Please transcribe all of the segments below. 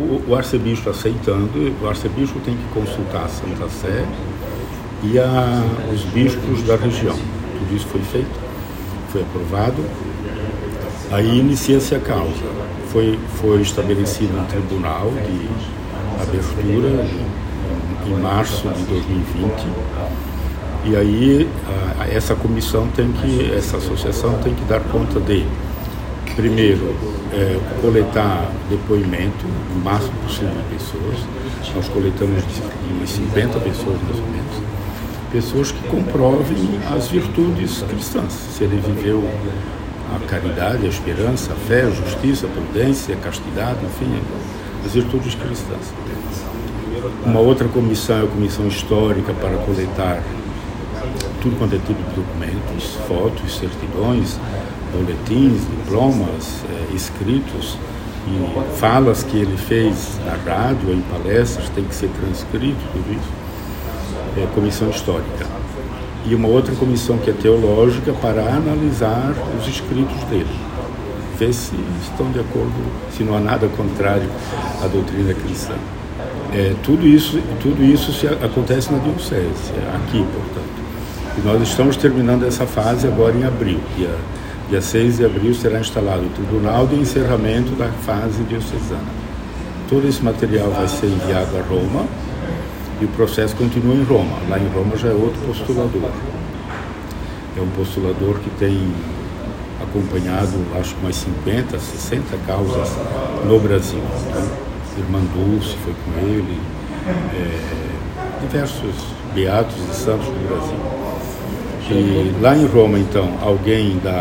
o arcebispo aceitando, o arcebispo tem que consultar a Santa Sé e os bispos da região. Tudo isso foi feito, foi aprovado. Aí inicia-se a causa. Foi estabelecido um tribunal de abertura em março de 2020. E aí essa associação tem que dar conta de, primeiro, coletar depoimento, o máximo possível de pessoas. Nós coletamos umas 50 pessoas, mais ou menos. Pessoas que comprovem as virtudes cristãs. Se ele viveu a caridade, a esperança, a fé, a justiça, a prudência, a castidade, enfim, as virtudes cristãs. Uma outra comissão é a comissão histórica para coletar tudo quanto é tipo de documentos, fotos, certidões, boletins, diplomas, escritos e falas que ele fez na rádio, em palestras, tem que ser transcrito, tudo isso. É comissão histórica. E uma outra comissão que é teológica para analisar os escritos dele, ver se estão de acordo, se não há nada contrário à doutrina cristã. Tudo isso acontece na diocese, aqui, portanto. E nós estamos terminando essa fase agora em abril. Dia 6 de abril será instalado o Tribunal de Encerramento da fase diocesana. Todo esse material vai ser enviado a Roma e o processo continua em Roma. Lá em Roma já é outro postulador. É um postulador que tem acompanhado, acho que umas 50, 60 causas no Brasil. Então, Irmã Dulce foi com ele, diversos beatos e santos do Brasil. E lá em Roma, então, alguém da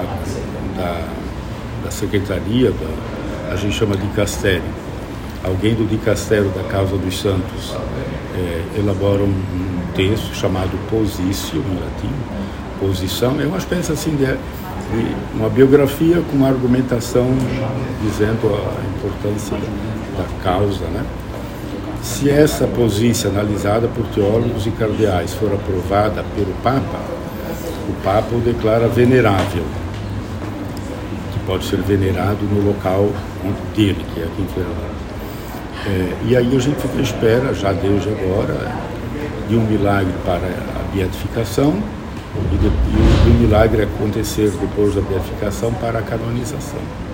secretaria, a gente chama de dicastério, alguém do dicastério da causa dos santos elabora um texto chamado Positio, em latim. Posição é uma espécie assim de uma biografia com uma argumentação dizendo a importância da causa, né? Se essa posição analisada por teólogos e cardeais for aprovada pelo Papa, o Papa o declara venerável, que pode ser venerado no local dele, que é aqui em Florianópolis. E aí a gente fica à espera, já desde agora, de um milagre para a beatificação e do milagre acontecer depois da beatificação para a canonização.